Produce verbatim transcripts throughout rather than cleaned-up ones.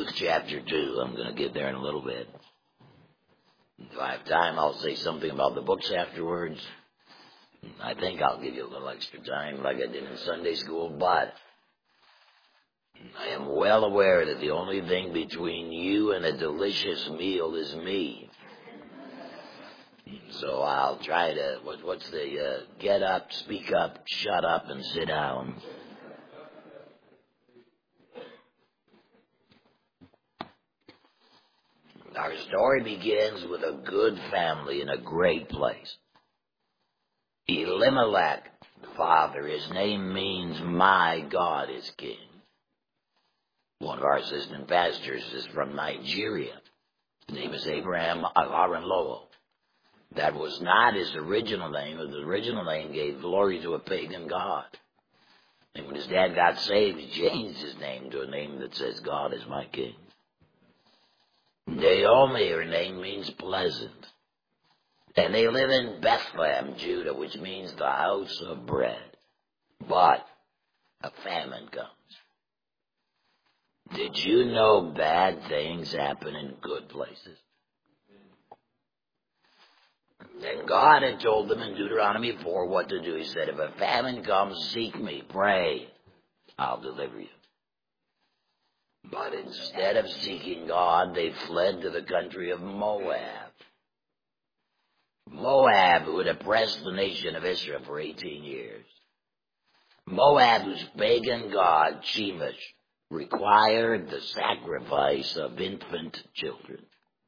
Ruth chapter two. I'm going to get there in a little bit. If I have time, I'll say something about the books afterwards. I think I'll give you a little extra time like I did in Sunday school, but I am well aware that the only thing between you and a delicious meal is me. So I'll try to, what, what's the, uh, get up, speak up, shut up, and sit down. Our story begins with a good family in a great place. Elimelech, father, his name means my God is king. One of our assistant pastors is from Nigeria. His name is Abraham Aaron Lowell. That was not his original name. His original name gave glory to a pagan god. And when his dad got saved, he changed his name to a name that says, God is my king. Naomi, her name means pleasant. And they live in Bethlehem, Judah, which means the house of bread. But a famine comes. Did you know bad things happen in good places? And God had told them in Deuteronomy four what to do. He said, if a famine comes, seek me, pray, I'll deliver you. But instead of seeking God, they fled to the country of Moab. Moab, who had oppressed the nation of Israel for eighteen years. Moab, whose pagan god, Chemosh, required the sacrifice of infant children.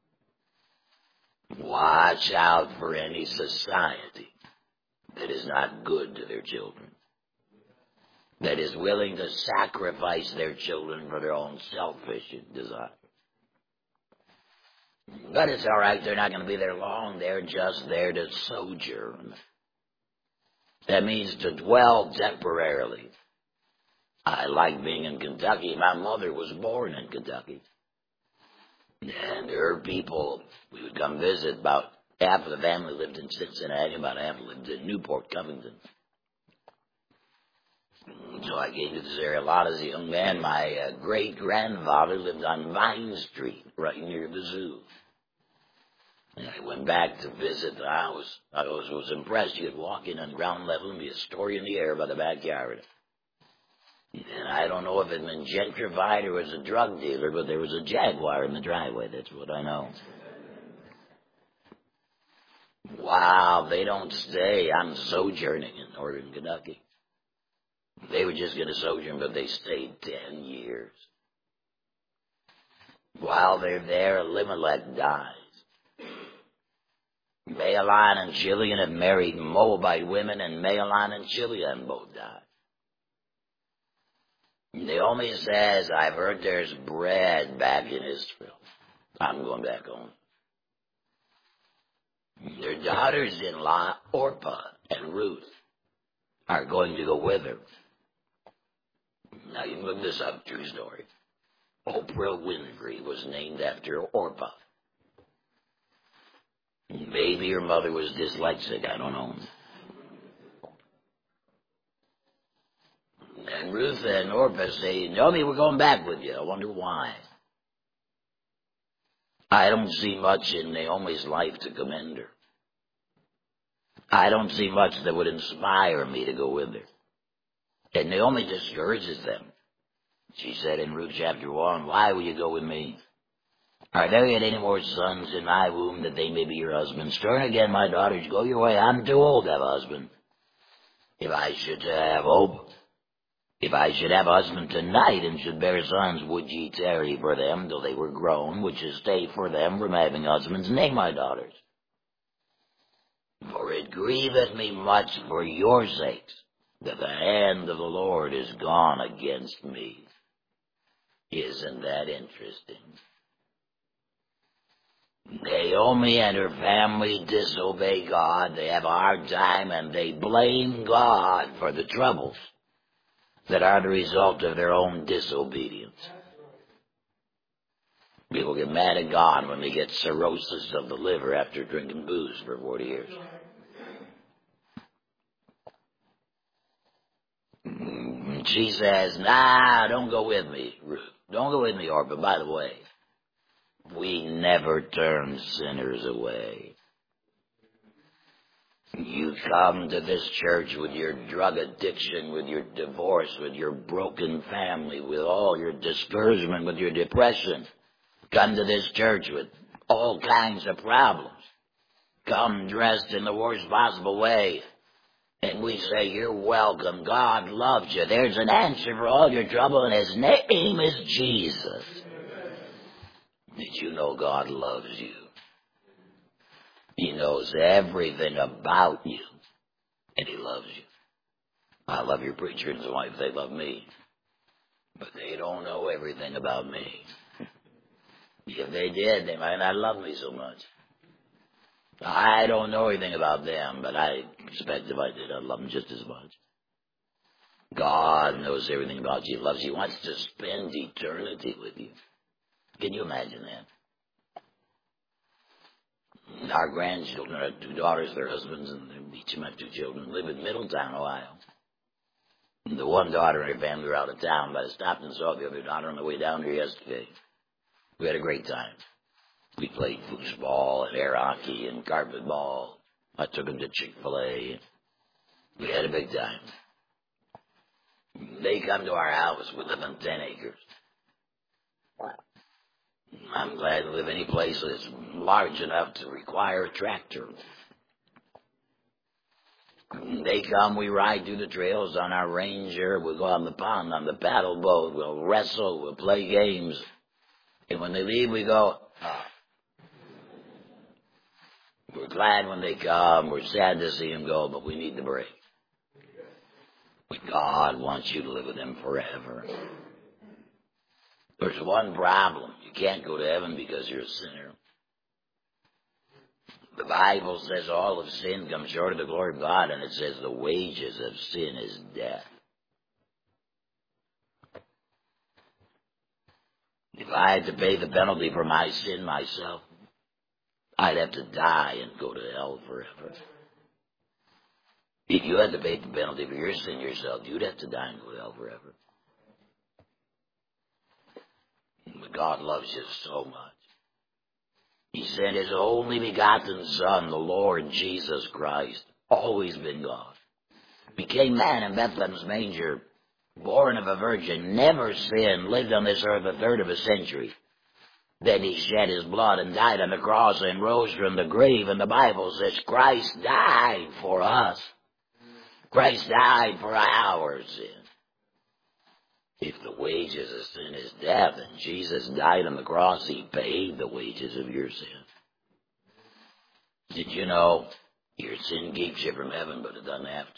Watch out for any society that is not good to their children, that is willing to sacrifice their children for their own selfish desire. But it's all right, they're not going to be there long. They're just there to sojourn. That means to dwell temporarily. I like being in Kentucky. My mother was born in Kentucky. And her people, we would come visit. About half of the family lived in Cincinnati, about half lived in Newport, Covington. So I came to this area a lot as a young man. My uh, great-grandfather lived on Vine Street, right near the zoo. And I went back to visit the house. I was, was impressed. You could walk in on ground level and be a story in the air by the backyard. And I don't know if it had been gentrified or was a drug dealer, but there was a Jaguar in the driveway. That's what I know. Wow, they don't stay. I'm sojourning in northern Kentucky. They were just going to sojourn, but they stayed ten years. While they're there, Elimelech dies. Mahlon and Chilion have married Moabite women, and Mahlon and Chilion both died. Naomi says, I've heard there's bread back in Israel. I'm going back home. Their daughters-in-law, Orpah and Ruth, are going to go with her. Now, you can look this up, true story. Oprah Winfrey was named after Orpah. Maybe her mother was dyslexic, I don't know. And Ruth and Orpah say, Naomi, we're going back with you. I wonder why. I don't see much in Naomi's life to commend her. I don't see much that would inspire me to go with her. And Naomi discourages them. She said in Ruth chapter one, why will you go with me? Are there yet any more sons in my womb that they may be your husbands? Turn again, my daughters, go your way. I'm too old to have a husband. If I should have hope, if I should have a husband tonight and should bear sons, would ye tarry for them till they were grown? Would ye stay for them from having husbands? Nay, my daughters. For it grieveth me much for your sakes that the hand of the Lord is gone against me. Isn't that interesting? Naomi and her family disobey God. They have a hard time and they blame God for the troubles that are the result of their own disobedience. People get mad at God when they get cirrhosis of the liver after drinking booze for forty years. She says, nah, don't go with me, Ruth. Don't go with me, Orpah. By the way, we never turn sinners away. You come to this church with your drug addiction, with your divorce, with your broken family, with all your discouragement, with your depression. Come to this church with all kinds of problems. Come dressed in the worst possible way. And we say, you're welcome. God loves you. There's an answer for all your trouble, and his name is Jesus. Did you know God loves you? He knows everything about you, and he loves you. I love your preacher and his wife. They love me. But they don't know everything about me. If they did, they might not love me so much. I don't know anything about them, but I expect if I did, I'd love them just as much. God knows everything about you. He loves you. He wants to spend eternity with you. Can you imagine that? Our grandchildren are two daughters, their husbands, and each of them have two children, live in Middletown, Ohio. And the one daughter and her family were out of town, but I stopped and saw the other daughter on the way down here yesterday. We had a great time. We played foosball and air hockey and carpet ball. I took them to Chick-fil-A. We had a big time. They come to our house. We live on ten acres. I'm glad to live any place that's large enough to require a tractor. They come, we ride through the trails on our Ranger. We'll go on the pond, on the paddle boat. We'll wrestle. We'll play games. And when they leave, we go, oh. We're glad when they come. We're sad to see them go, but we need the break. But God wants you to live with him forever. There's one problem. You can't go to heaven because you're a sinner. The Bible says all of sin comes short of the glory of God, and it says the wages of sin is death. If I had to pay the penalty for my sin myself, I'd have to die and go to hell forever. If you had to pay the penalty for your sin yourself, you'd have to die and go to hell forever. But God loves you so much. He sent his only begotten Son, the Lord Jesus Christ, always been God. Became man in Bethlehem's manger, born of a virgin, never sinned, lived on this earth a third of a century. Then he shed his blood and died on the cross and rose from the grave. And the Bible says Christ died for us. Christ died for our sin. If the wages of sin is death and Jesus died on the cross, he paid the wages of your sin. Did you know your sin keeps you from heaven, but it doesn't have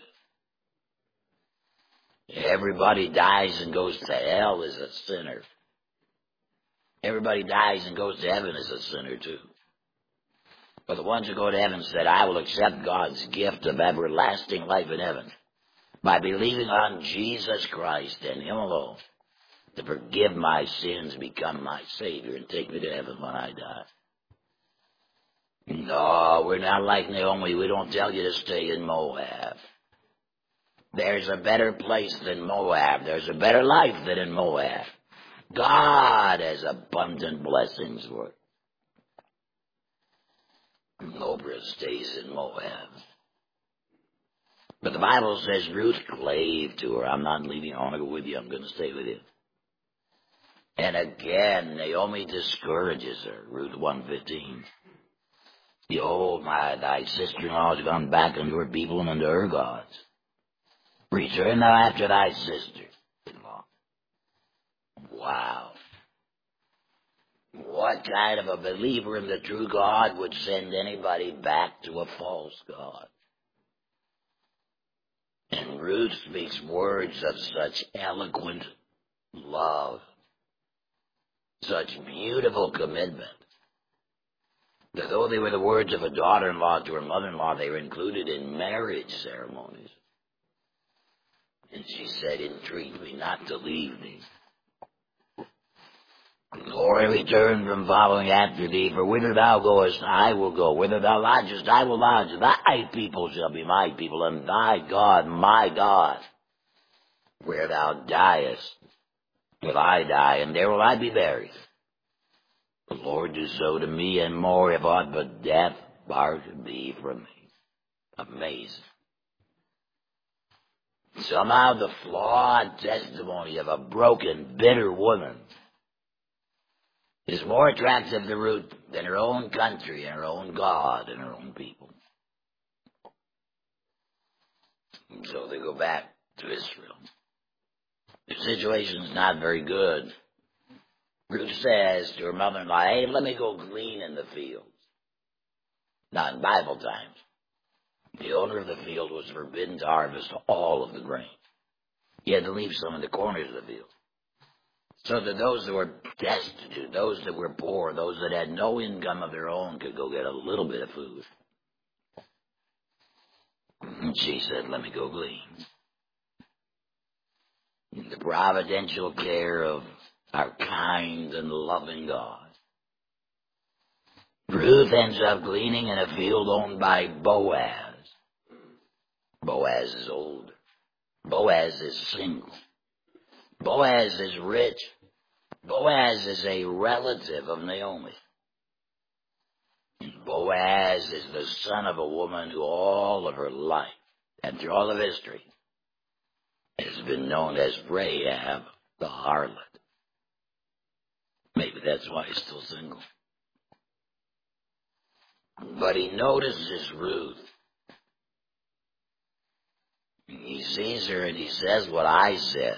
to? Everybody dies and goes to hell as a sinner. Everybody dies and goes to heaven as a sinner too. But the ones who go to heaven said, I will accept God's gift of everlasting life in heaven by believing on Jesus Christ and him alone to forgive my sins, become my Savior, and take me to heaven when I die. No, we're not like Naomi. We don't tell you to stay in Moab. There's a better place than Moab. There's a better life than in Moab. God has abundant blessings for it. Oprah stays in Moab. But the Bible says Ruth clave to her. I'm not leaving. I want to go with you. I'm going to stay with you. And again, Naomi discourages her. Ruth one fifteen. Behold, my, thy sister-in-law has gone back unto her people and unto her gods. Return thou after thy sister-in-law. Wow. What kind of a believer in the true God would send anybody back to a false God? And Ruth speaks words of such eloquent love, such beautiful commitment, that though they were the words of a daughter-in-law to her mother-in-law, they were included in marriage ceremonies. And she said, entreat me not to leave thee, nor return from following after thee, for whither thou goest, I will go. Whither thou lodgest, I will lodge. Thy people shall be my people, and thy God, my God. where thou diest will I die, and there will I be buried. The Lord do so to me, and more, if aught but death part be from me. Amazing. Somehow the flawed testimony of a broken, bitter woman is more attractive to Ruth than her own country and her own God and her own people. And so they go back to Israel. The situation's not very good. Ruth says to her mother-in-law, hey, let me go glean in the fields. Now, in Bible times, the owner of the field was forbidden to harvest all of the grain. He had to leave some in the corners of the field. So that those that were destitute, those that were poor, those that had no income of their own could go get a little bit of food. And she said, let me go glean. In the providential care of our kind and loving God, Ruth ends up gleaning in a field owned by Boaz. Boaz is older. Boaz is single. Boaz is rich. Boaz is a relative of Naomi. And Boaz is the son of a woman who all of her life, and through all of history, has been known as Rahab the harlot. Maybe that's why he's still single. But he notices Ruth. He sees her and he says what I said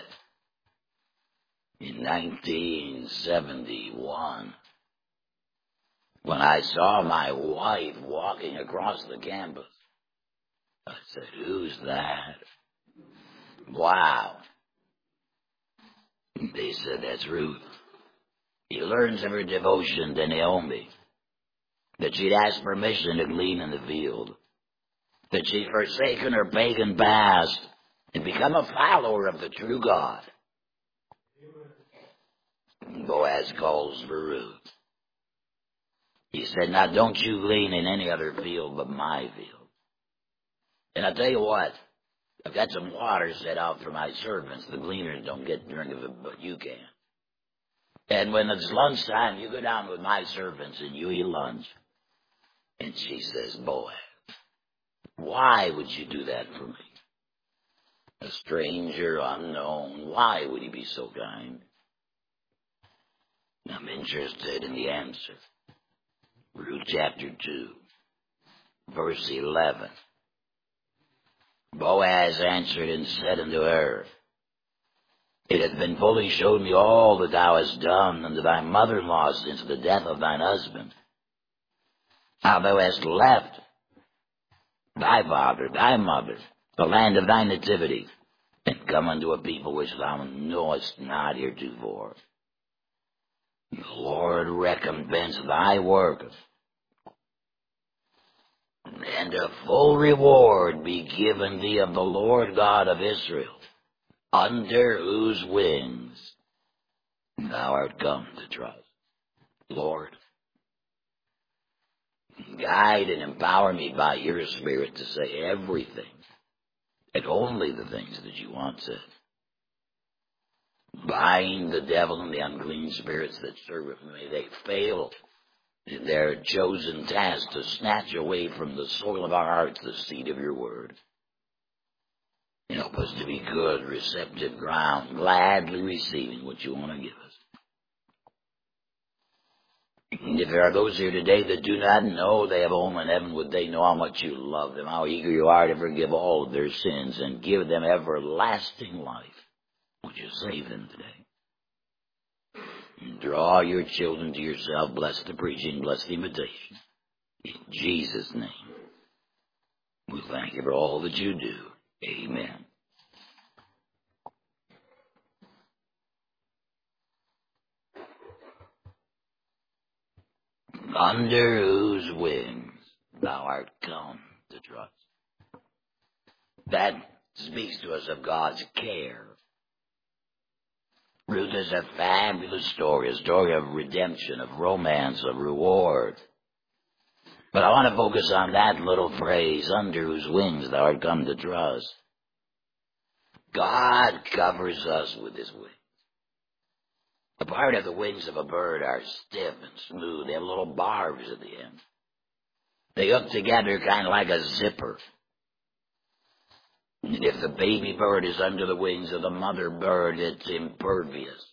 in nineteen seventy-one when I saw my wife walking across the campus. I said, who's that? Wow. They said, that's Ruth. He learns of her devotion to Naomi, that she'd asked permission to glean in the field, that she'd forsaken her pagan past and become a follower of the true God. Boaz calls for Ruth. He said, now don't you glean in any other field but my field. And I'll tell you what, I've got some water set out for my servants. The gleaners don't get to drink of it, but you can. And when it's lunchtime, you go down with my servants and you eat lunch. And she says, Boaz, why would you do that for me? A stranger, unknown, why would he be so kind? I'm interested in the answer. Ruth chapter two, verse eleven. Boaz answered and said unto her, it hath been fully showed me all that thou hast done unto thy mother-in-law since the death of thine husband. How thou hast left thy father, thy mother, the land of thy nativity, and come unto a people which thou knowest not heretofore. The Lord recompense thy work, and a full reward be given thee of the Lord God of Israel, under whose wings thou art come to trust. Lord, guide and empower me by your Spirit to say everything and only the things that you want said. Bind the devil and the unclean spirits that serve him. May they fail in their chosen task to snatch away from the soil of our hearts the seed of your word. Help us to be good, receptive ground, gladly receiving what you want to give us. And if there are those here today that do not know they have a home in heaven, would they know how much you love them, how eager you are to forgive all of their sins and give them everlasting life? Would you save them today? And draw your children to yourself. Bless the preaching, bless the invitation. In Jesus' name, we thank you for all that you do. Amen. Under whose wings thou art come to trust. That speaks to us of God's care. Ruth is a fabulous story, a story of redemption, of romance, of reward. But I want to focus on that little phrase, under whose wings thou art come to trust. God covers us with his wings. A part of the wings of a bird are stiff and smooth. They have little barbs at the end. They hook together kind of like a zipper. And if the baby bird is under the wings of the mother bird, it's impervious.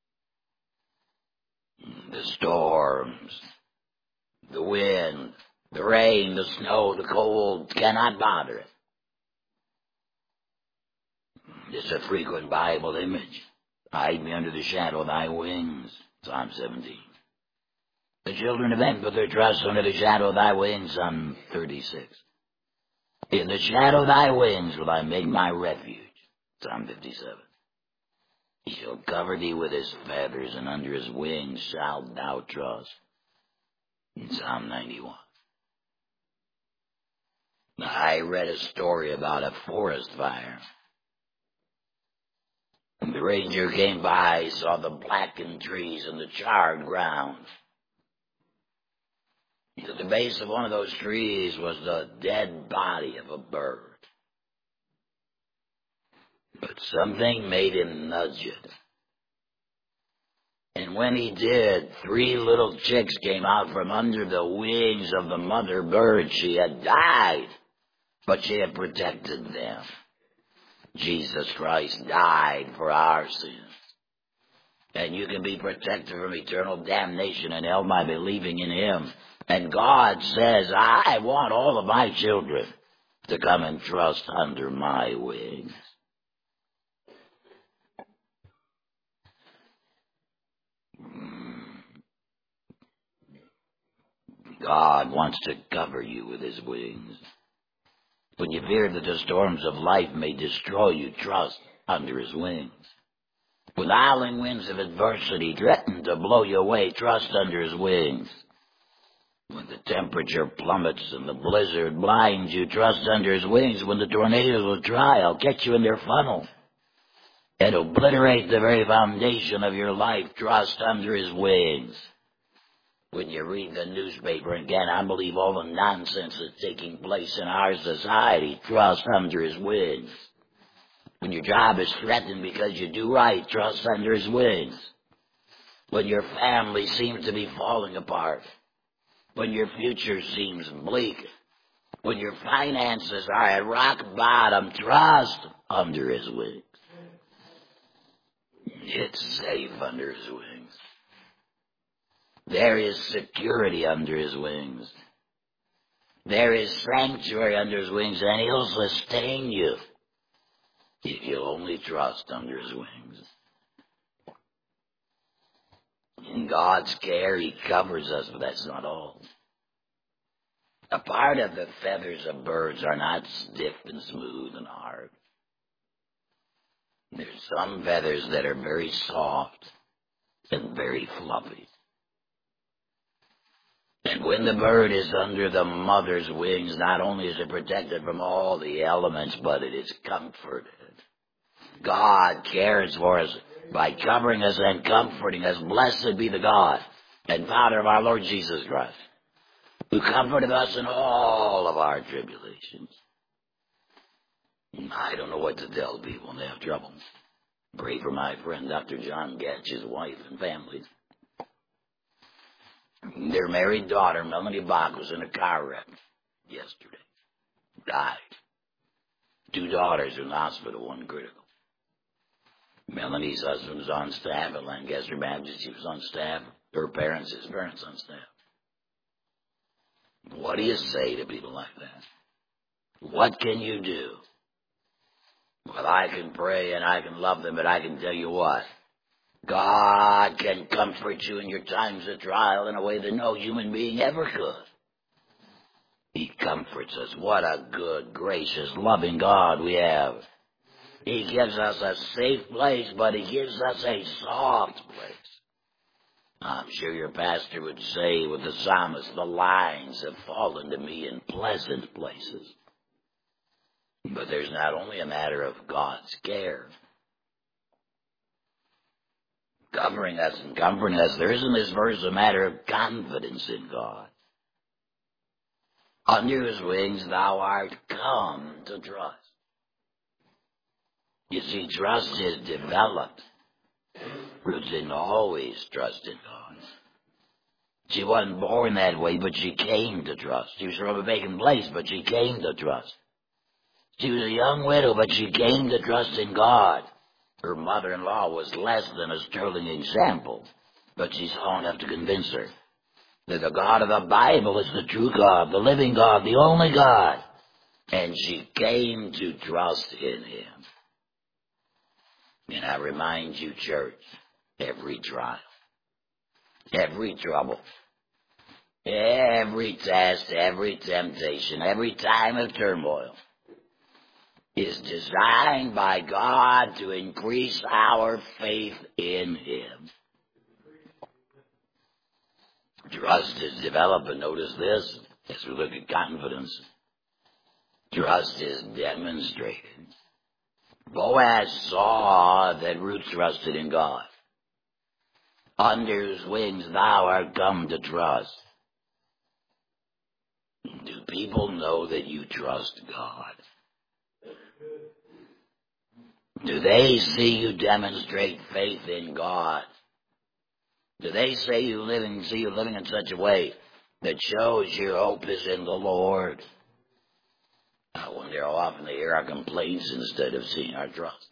The storms, the wind, the rain, the snow, the cold cannot bother it. It's a frequent Bible image. Hide me under the shadow of thy wings, Psalm seventeen. The children of men put their trust under the shadow of thy wings, Psalm thirty-six. In the shadow of thy wings will I make my refuge, Psalm fifty-seven. He shall cover thee with his feathers, and under his wings shalt thou trust, in Psalm ninety-one. I read a story about a forest fire. And the ranger came by, saw the blackened trees and the charred ground. At the base of one of those trees was the dead body of a bird. But something made him nudge it. And when he did, three little chicks came out from under the wings of the mother bird. She had died, but she had protected them. Jesus Christ died for our sins. And you can be protected from eternal damnation and hell by believing in him. And God says, I want all of my children to come and trust under my wings. God wants to cover you with his wings. When you fear that the storms of life may destroy you, trust under his wings. When the howling winds of adversity threaten to blow you away, trust under his wings. When the temperature plummets and the blizzard blinds you, trust under his wings. When the tornadoes will try, I'll catch you in their funnel and obliterate the very foundation of your life, trust under his wings. When you read the newspaper and cannot believe all the nonsense that's taking place in our society, trust under his wings. When your job is threatened because you do right, trust under his wings. When your family seems to be falling apart. When your future seems bleak. When your finances are at rock bottom, trust under his wings. It's safe under his wings. There is security under his wings. There is sanctuary under his wings, and he'll sustain you if you only trust under his wings. In God's care, he covers us, but that's not all. A part of the feathers of birds are not stiff and smooth and hard. There's some feathers that are very soft and very fluffy. And when the bird is under the mother's wings, not only is it protected from all the elements, but it is comforted. God cares for us by covering us and comforting us. Blessed be the God and Father of our Lord Jesus Christ, who comforted us in all of our tribulations. I don't know what to tell people when they have trouble. Pray for my friend Doctor John Getch, his wife and family. Their married daughter, Melanie Bach, was in a car wreck yesterday. Died. Two daughters in the hospital, one critical. Melanie's husband was on staff at Lancaster Baptist. He was on staff. Her parents, his parents on staff. What do you say to people like that? What can you do? Well, I can pray and I can love them, but I can tell you what. God can comfort you in your times of trial in a way that no human being ever could. He comforts us. What a good, gracious, loving God we have. He gives us a safe place, but he gives us a soft place. I'm sure your pastor would say with the psalmist, the lines have fallen to me in pleasant places. But there's not only a matter of God's care, covering us and comforting us. There is in this verse a matter of confidence in God. Under his wings thou art come to trust. You see, trust is developed. Ruth didn't always trust in God. She wasn't born that way, but she came to trust. She was from a vacant place, but she came to trust. She was a young widow, but she came to trust in God. Her mother-in-law was less than a sterling example, but she saw enough to convince her that the God of the Bible is the true God, the living God, the only God. And she came to trust in Him. And I remind you, church, every trial, every trouble, every test, every temptation, every time of turmoil is designed by God to increase our faith in Him. Trust is developed, and notice this, as we look at confidence. Trust is demonstrated. Boaz saw that Ruth trusted in God. Under whose wings thou art come to trust. Do people know that you trust God? Do they see you demonstrate faith in God? Do they say you living, see you living in such a way that shows your hope is in the Lord? I wonder how often they hear our complaints instead of seeing our trust.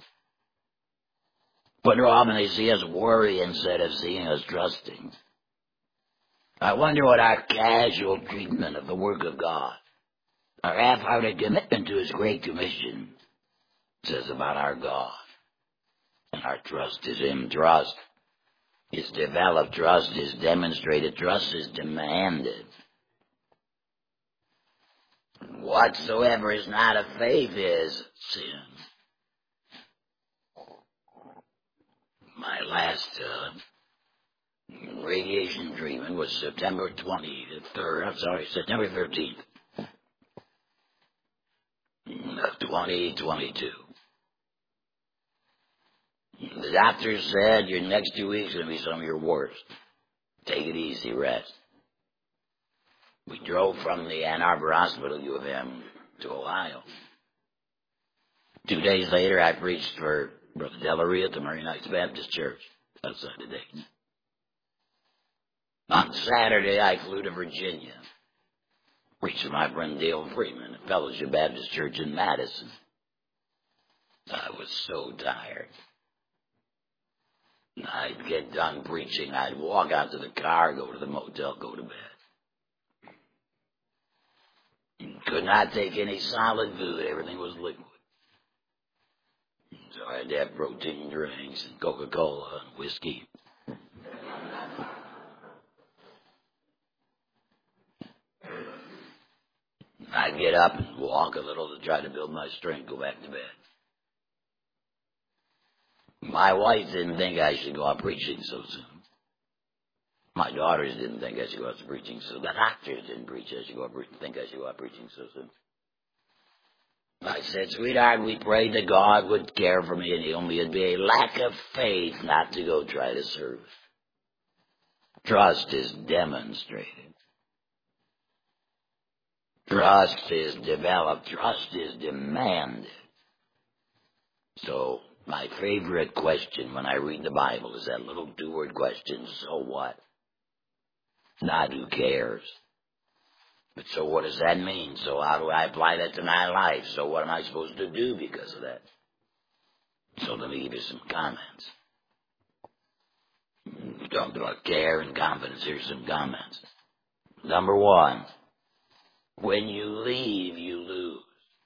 I wonder how often they see us worry instead of seeing us trusting. I wonder what our casual treatment of the work of God, our half-hearted commitment to His great commission, says about our God. And our trust is in trust. Is developed. Trust is demonstrated. Trust is demanded. Whatsoever is not of faith is sin. My last uh, radiation treatment was September twenty-third, I'm sorry, September thirteenth of twenty twenty-two. The doctor said your next two weeks are going to be some of your worst. Take it easy, rest. We drove from the Ann Arbor Hospital, U of M, to Ohio. Two days later, I preached for Brother Delaria at the Murray Heights Baptist Church outside of Dayton. On Saturday, I flew to Virginia. Preached for my friend Dale Freeman at Fellowship Baptist Church in Madison. I was so tired. I'd get done preaching. I'd walk out to the car, go to the motel, go to bed. Could not take any solid food. Everything was liquid. So I had to have protein drinks and Coca-Cola and whiskey. I'd get up and walk a little to try to build my strength, go back to bed. My wife didn't think I should go out preaching so soon. My daughters didn't think I should go out preaching so soon. The doctors didn't preach I should go out pre- think I should go out preaching so soon. I said, sweetheart, we prayed that God would care for me and heal me. It'd be a lack of faith not to go try to serve. Trust is demonstrated. Trust is developed. Trust is demanded. So, my favorite question when I read the Bible is that little two-word question, so what? Not who cares. But so what does that mean? So how do I apply that to my life? So what am I supposed to do because of that? So let me give you some comments. You talked about care and confidence. Here's some comments. Number one, when you leave, you lose.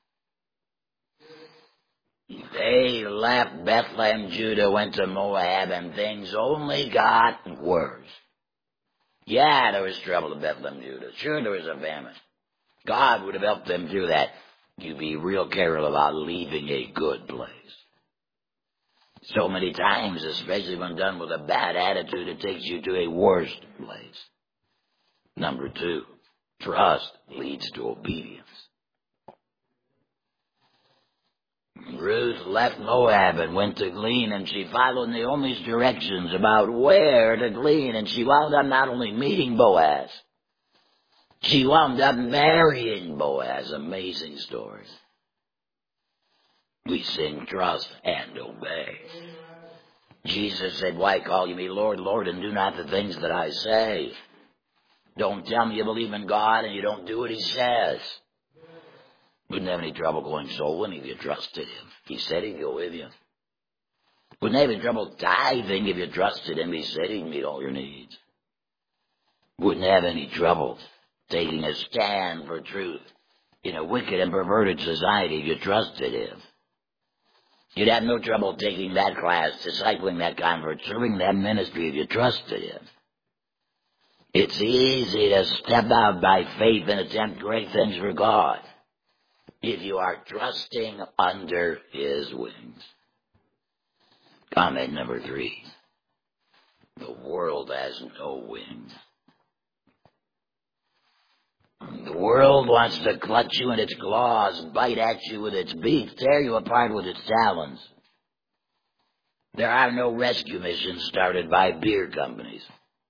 They left Bethlehem, Judah, went to Moab, and things only got worse. Yeah, there was trouble in Bethlehem, Judah. Sure, there was a famine. God would have helped them through that. You be real careful about leaving a good place. So many times, especially when done with a bad attitude, it takes you to a worse place. Number two, trust leads to obedience. Ruth left Moab and went to glean, and she followed Naomi's directions about where to glean, and she wound up not only meeting Boaz, she wound up marrying Boaz. Amazing story. We sing trust and obey. Jesus said, why call you me Lord, Lord, and do not the things that I say? Don't tell me you believe in God and you don't do what he says. Wouldn't have any trouble going soul winning if you trusted him. He said he'd go with you. Wouldn't have any trouble tithing if you trusted him. He said he'd meet all your needs. Wouldn't have any trouble taking a stand for truth in a wicked and perverted society if you trusted him. You'd have no trouble taking that class, discipling that convert, serving that ministry if you trusted him. It's easy to step out by faith and attempt great things for God if you are trusting under his wings. Comment number three. The world has no wings. The world wants to clutch you in its claws, bite at you with its beak, tear you apart with its talons. There are no rescue missions started by beer companies.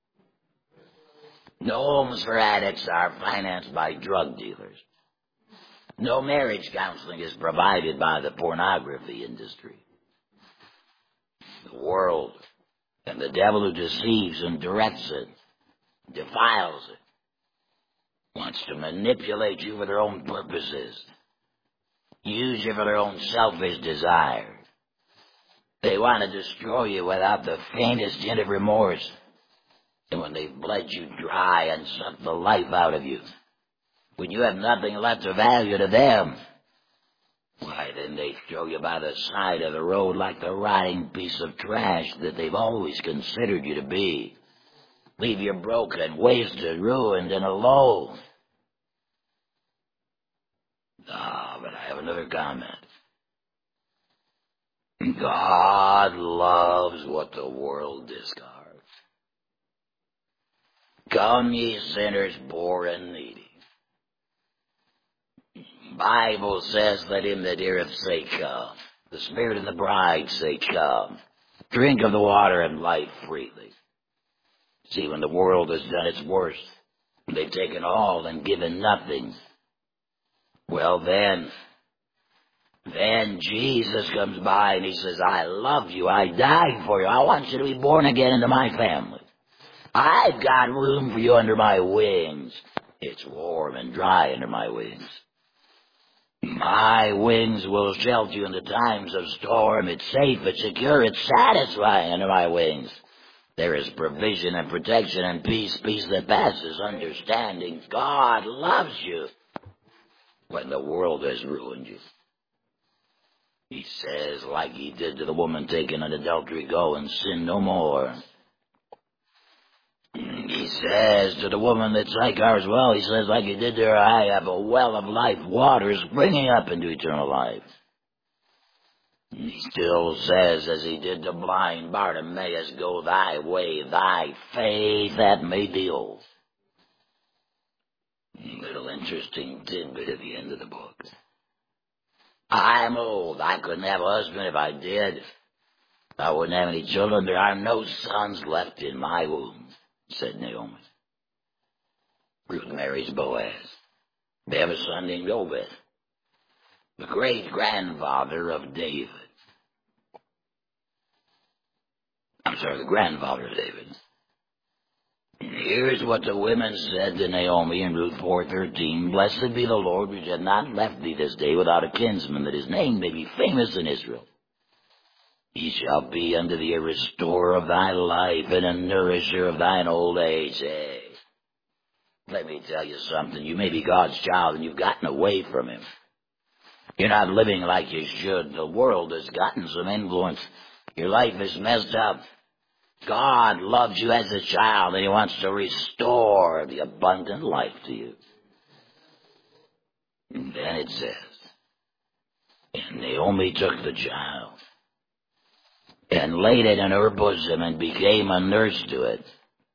No homes for addicts are financed by drug dealers. No marriage counseling is provided by the pornography industry. The world and the devil who deceives and directs it, defiles it, wants to manipulate you for their own purposes, use you for their own selfish desire. They want to destroy you without the faintest hint of remorse. And when they've bled you dry and sucked the life out of you, when you have nothing left of value to them, why, then they throw you by the side of the road like the rotting piece of trash that they've always considered you to be. Leave you broken, wasted, ruined, and alone. Ah, but I have another comment. God loves what the world discards. Come ye sinners, poor and needy. Bible says, let him that heareth say, come. The Spirit and the bride say, come. Drink of the water and life freely. See, when the world has done its worst, they've taken all and given nothing. Well, then, then Jesus comes by and he says, I love you. I died for you. I want you to be born again into my family. I've got room for you under my wings. It's warm and dry under my wings. My wings will shelter you in the times of storm. It's safe, it's secure, it's satisfying under my wings. There is provision and protection and peace, peace that passes understanding. God loves you when the world has ruined you. He says, like he did to the woman taken in adultery, go and sin no more. He says to the woman that's like ours, well, he says, like he did to her, I have a well of life, water springing up into eternal life. He still says, as he did to blind Bartimaeus, go thy way, thy faith hath made thee whole. Little interesting tidbit at the end of the book. I'm old. I couldn't have a husband if I did. I wouldn't have any children. There are no sons left in my womb, said Naomi. Ruth marries Boaz. They have a son named Obed, the great-grandfather of David. I'm sorry, the grandfather of David. And here's what the women said to Naomi in Ruth four thirteen. Blessed be the Lord, which hath not left thee this day without a kinsman, that his name may be famous in Israel. He shall be unto thee a restorer of thy life and a nourisher of thine old age. Hey, let me tell you something. You may be God's child and you've gotten away from him. You're not living like you should. The world has gotten some influence. Your life is messed up. God loves you as a child and he wants to restore the abundant life to you. And then it says, and Naomi took the child and laid it in her bosom and became a nurse to it.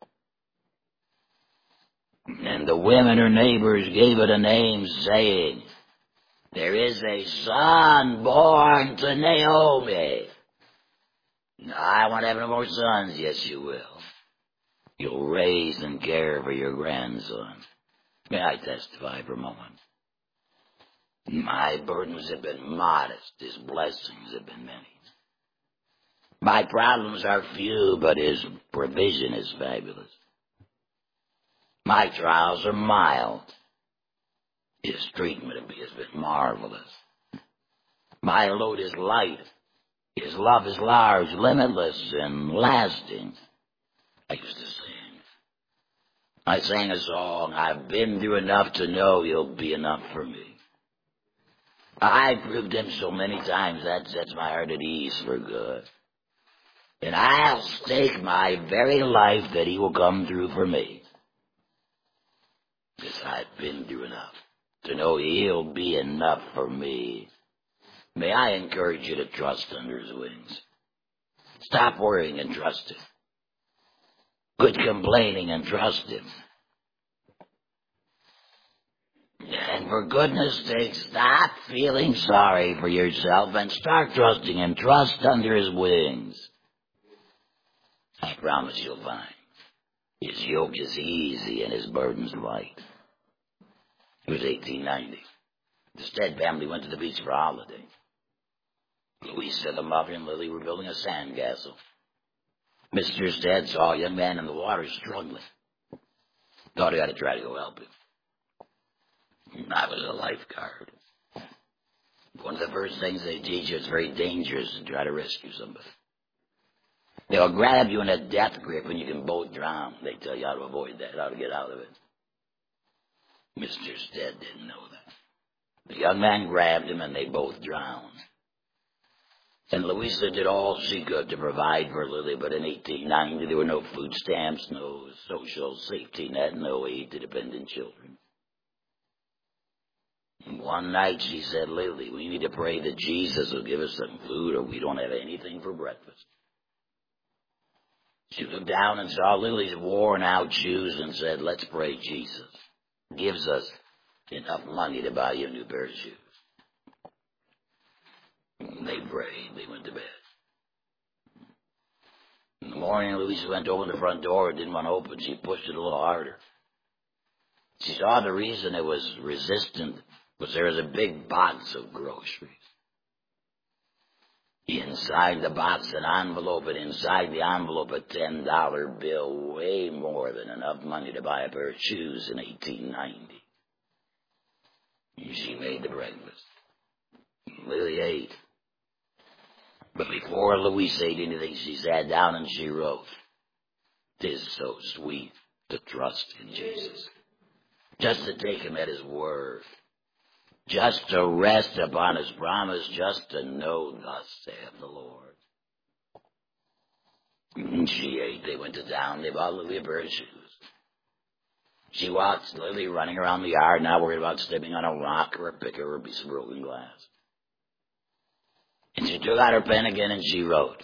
And the women, her neighbors, gave it a name, saying, there is a son born to Naomi. I won't have no more sons. Yes, you will. You'll raise and care for your grandson. May I testify for a moment? My burdens have been modest. His blessings have been many. My problems are few, but His provision is fabulous. My trials are mild. His treatment of me has been marvelous. My load is light. His love is large, limitless, and lasting. I used to sing. I sang a song, I've been through enough to know He'll be enough for me. I proved Him so many times that sets my heart at ease for good. And I'll stake my very life that He will come through for me. Because I've been through enough to know He'll be enough for me. May I encourage you to trust under His wings. Stop worrying and trust Him. Quit complaining and trust Him. And for goodness sake, stop feeling sorry for yourself and start trusting Him. Trust under His wings. I promise you'll find His yoke is easy and His burden's light. It was eighteen ninety. The Stead family went to the beach for a holiday. Louisa, the mother, and Lily were building a sandcastle. Mister Stead saw a young man in the water struggling. Thought he ought to try to go help him. I was a lifeguard. One of the first things they teach you is very dangerous to try to rescue somebody. They'll grab you in a death grip and you can both drown. They tell you how to avoid that, how to get out of it. Mister Stead didn't know that. The young man grabbed him and they both drowned. And Louisa did all she could to provide for Lily, but in eighteen ninety there were no food stamps, no social safety net, no aid to dependent children. And one night she said, Lily, we need to pray that Jesus will give us some food or we don't have anything for breakfast. She looked down and saw Lily's worn out shoes and said, let's pray Jesus gives us enough money to buy you a new pair of shoes. They prayed. They went to bed. In the morning, Louisa went to open the front door. It didn't want to open. She pushed it a little harder. She saw the reason it was resistant was there was a big box of groceries. Inside the box, an envelope, and inside the envelope, a ten dollar bill, way more than enough money to buy a pair of shoes in eighteen ninety. She made the breakfast. Lily ate. But before Louise ate anything, she sat down and she wrote, "'Tis so sweet to trust in Jesus, just to take Him at His word, just to rest upon His promise, just to know thus saith the Lord." And she ate. They went to town. They bought Lily a pair of shoes. She watched Lily running around the yard, not worried about stepping on a rock or a picker or a piece of broken glass. And she took out her pen again and she wrote,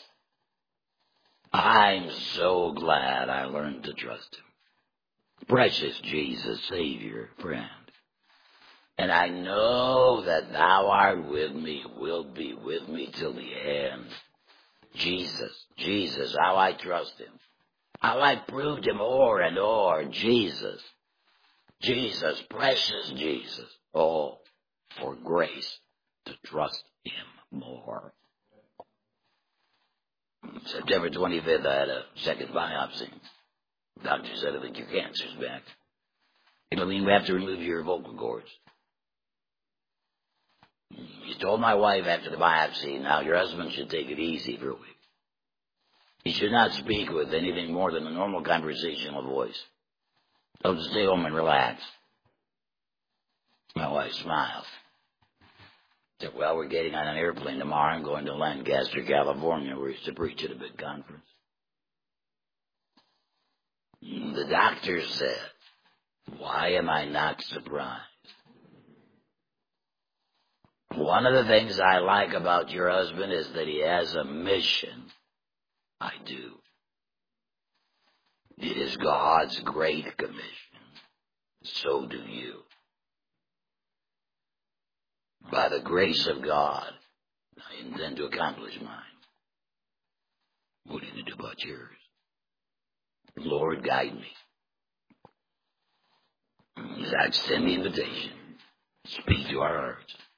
"I'm so glad I learned to trust Him. Precious Jesus, Savior, friend. And I know that Thou art with me, will be with me till the end. Jesus, Jesus, how I trust Him. How I proved Him o'er and o'er. Jesus, Jesus, precious Jesus. Oh, for grace to trust Him more." September twenty-fifth, I had a second biopsy. Doctor said, "I think your cancer's back. It'll mean we have to remove your vocal cords." He told my wife after the biopsy, "Now your husband should take it easy for a week. He should not speak with anything more than a normal conversational voice. Tell him to stay home and relax." My wife smiled. Said, "Well, we're getting on an airplane tomorrow and going to Lancaster, California, where he's to preach at a big conference." The doctor said, "Why am I not surprised? One of the things I like about your husband is that he has a mission." I do. It is God's great commission. So do you. By the grace of God, I intend to accomplish mine. What are you going to do about yours? Lord, guide me. As I extend the invitation, speak to our hearts.